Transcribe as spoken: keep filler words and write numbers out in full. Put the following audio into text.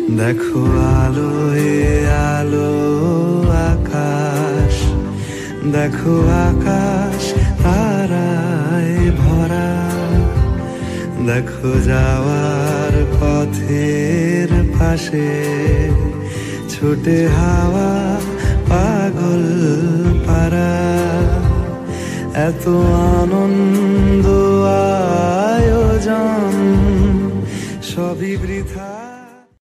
দেখো আলোয় আলো আকাশ, দেখো আকাশ তারায় ভরা, দেখো যাওয়ার পথের পাশে ছোটে হাওয়া পাগল পারা। এত আনন্দ আয়োজন সবই বৃথা।